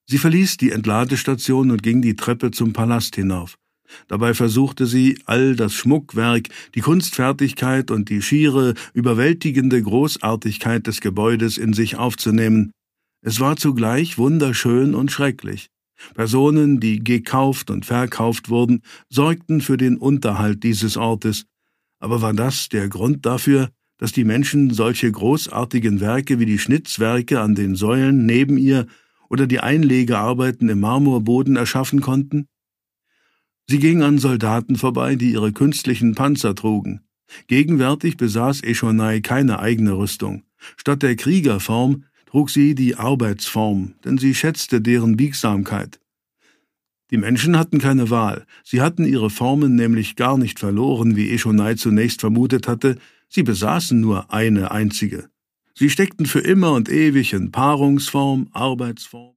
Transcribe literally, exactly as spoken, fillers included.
Sie verließ die Entladestation und ging die Treppe zum Palast hinauf. Dabei versuchte sie, all das Schmuckwerk, die Kunstfertigkeit und die schiere, überwältigende Großartigkeit des Gebäudes in sich aufzunehmen. Es war zugleich wunderschön und schrecklich. Personen, die gekauft und verkauft wurden, sorgten für den Unterhalt dieses Ortes. Aber war das der Grund dafür, dass die Menschen solche großartigen Werke wie die Schnitzwerke an den Säulen neben ihr oder die Einlegearbeiten im Marmorboden erschaffen konnten? Sie ging an Soldaten vorbei, die ihre künstlichen Panzer trugen. Gegenwärtig besaß Eshonai keine eigene Rüstung. Statt der Kriegerform trug sie die Arbeitsform, denn sie schätzte deren Biegsamkeit. Die Menschen hatten keine Wahl. Sie hatten ihre Formen nämlich gar nicht verloren, wie Eshonai zunächst vermutet hatte. Sie besaßen nur eine einzige. Sie steckten für immer und ewig in Paarungsform, Arbeitsform